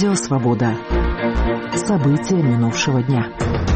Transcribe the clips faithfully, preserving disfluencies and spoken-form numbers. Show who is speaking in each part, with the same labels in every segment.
Speaker 1: Радио «Свобода». События минувшего дня.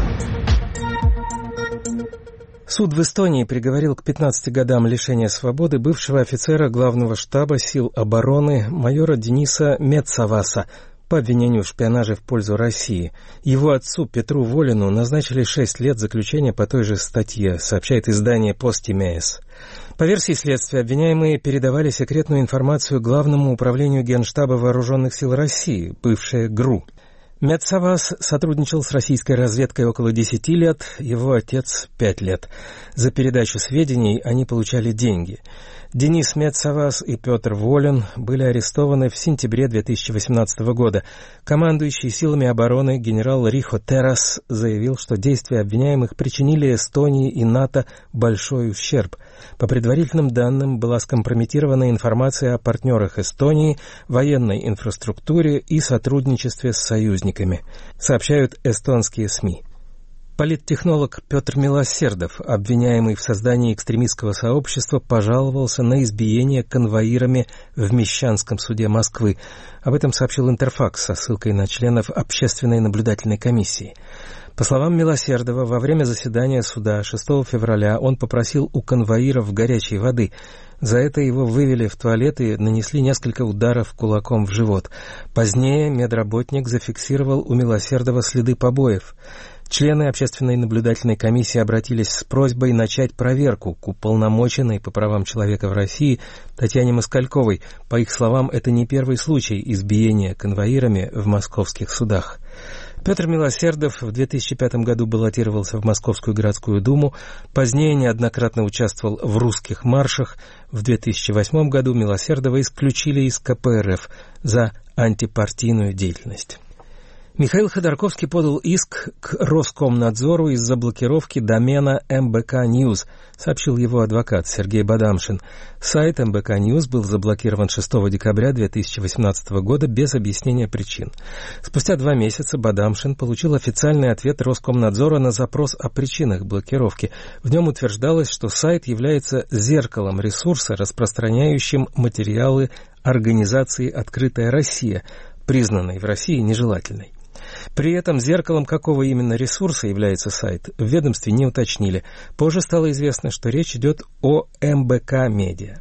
Speaker 2: Суд в Эстонии приговорил к пятнадцати годам лишения свободы бывшего офицера главного штаба сил обороны майора Дениса Мецаваса по обвинению в шпионаже в пользу России. Его отцу Петру Волину назначили шесть лет заключения по той же статье, сообщает издание «Постимеес». По версии следствия, обвиняемые передавали секретную информацию Главному управлению Генштаба Вооруженных сил России, бывшее ГРУ. Мецавас сотрудничал с российской разведкой около десяти лет, его отец — пять лет. За передачу сведений они получали деньги. Денис Мецавас и Петр Волин были арестованы в сентябре две тысячи восемнадцатого года. Командующий силами обороны генерал Рихо Террас заявил, что действия обвиняемых причинили Эстонии и НАТО большой ущерб. По предварительным данным, была скомпрометирована информация о партнерах Эстонии, военной инфраструктуре и сотрудничестве с союзниками, сообщают эстонские СМИ. Политтехнолог Петр Милосердов, обвиняемый в создании экстремистского сообщества, пожаловался на избиение конвоирами в Мещанском суде Москвы. Об этом сообщил Интерфакс со ссылкой на членов Общественной наблюдательной комиссии. По словам Милосердова, во время заседания суда шестого февраля он попросил у конвоиров горячей воды. За это его вывели в туалет и нанесли несколько ударов кулаком в живот. Позднее медработник зафиксировал у Милосердова следы побоев. Члены Общественной наблюдательной комиссии обратились с просьбой начать проверку к уполномоченной по правам человека в России Татьяне Москальковой. По их словам, это не первый случай избиения конвоирами в московских судах. Петр Милосердов в две тысячи пятом году баллотировался в Московскую городскую думу, позднее неоднократно участвовал в русских маршах. В две тысячи восьмом году Милосердова исключили из ка пэ эр эф за антипартийную деятельность. Михаил Ходорковский подал иск к Роскомнадзору из-за блокировки домена эм бэ ка News, сообщил его адвокат Сергей Бадамшин. Сайт эм бэ ка News был заблокирован шестого декабря две тысячи восемнадцатого года без объяснения причин. Спустя два месяца Бадамшин получил официальный ответ Роскомнадзора на запрос о причинах блокировки. В нем утверждалось, что сайт является зеркалом ресурса, распространяющим материалы организации «Открытая Россия», признанной в России нежелательной. При этом зеркалом какого именно ресурса является сайт, в ведомстве не уточнили. Позже стало известно, что речь идет о эм бэ ка Медиа.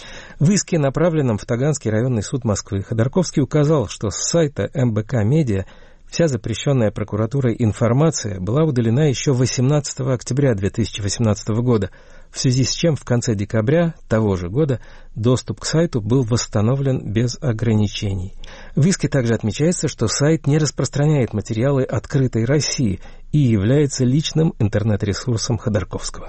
Speaker 2: В иске, направленном в Таганский районный суд Москвы, Ходорковский указал, что с сайта эм бэ ка Медиа вся запрещенная прокуратурой информация была удалена еще восемнадцатого октября две тысячи восемнадцатого года, в связи с чем в конце декабря того же года доступ к сайту был восстановлен без ограничений. В иске также отмечается, что сайт не распространяет материалы «Открытой России» и является личным интернет-ресурсом Ходорковского.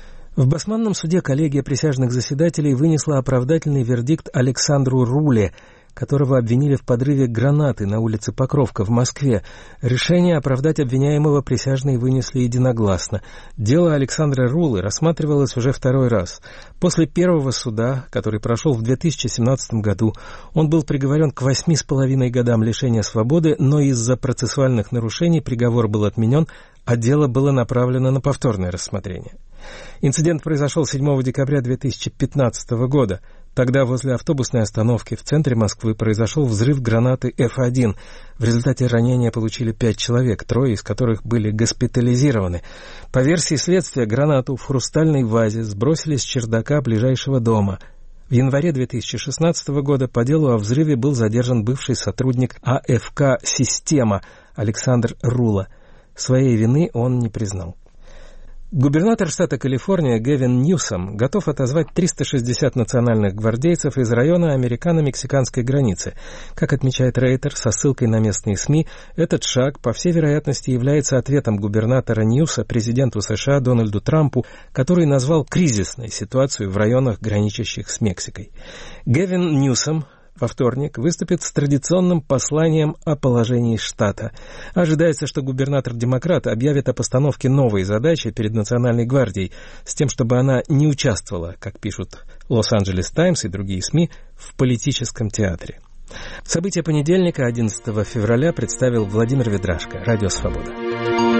Speaker 2: В Басманном суде коллегия присяжных заседателей вынесла оправдательный вердикт Александру Руле, которого обвинили в подрыве гранаты на улице Покровка в Москве. Решение оправдать обвиняемого присяжные вынесли единогласно. Дело Александра Рулы рассматривалось уже второй раз. После первого суда, который прошел в две тысячи семнадцатом году, он был приговорен к восьми с половиной годам лишения свободы, но из-за процессуальных нарушений приговор был отменен, а дело было направлено на повторное рассмотрение. Инцидент произошел седьмого декабря две тысячи пятнадцатого года. Тогда возле автобусной остановки в центре Москвы произошел взрыв гранаты эф один. В результате ранения получили пять человек, трое из которых были госпитализированы. По версии следствия, гранату в хрустальной вазе сбросили с чердака ближайшего дома. В январе две тысячи шестнадцатого года по делу о взрыве был задержан бывший сотрудник а эф ка «Система» Александр Рула. Своей вины он не признал. Губернатор штата Калифорния Гэвин Ньюсом готов отозвать триста шестьдесят национальных гвардейцев из района американо-мексиканской границы. Как отмечает Рейтер со ссылкой на местные СМИ, этот шаг, по всей вероятности, является ответом губернатора Ньюса президенту США Дональду Трампу, который назвал кризисной ситуацию в районах, граничащих с Мексикой. Гэвин Ньюсом во вторник выступит с традиционным посланием о положении штата. Ожидается, что губернатор-демократ объявит о постановке новой задачи перед Национальной гвардией, с тем, чтобы она не участвовала, как пишут Лос-Анджелес Таймс и другие СМИ, в политическом театре. События понедельника, одиннадцатого февраля, представил Владимир Ведрашко, Радио «Свобода».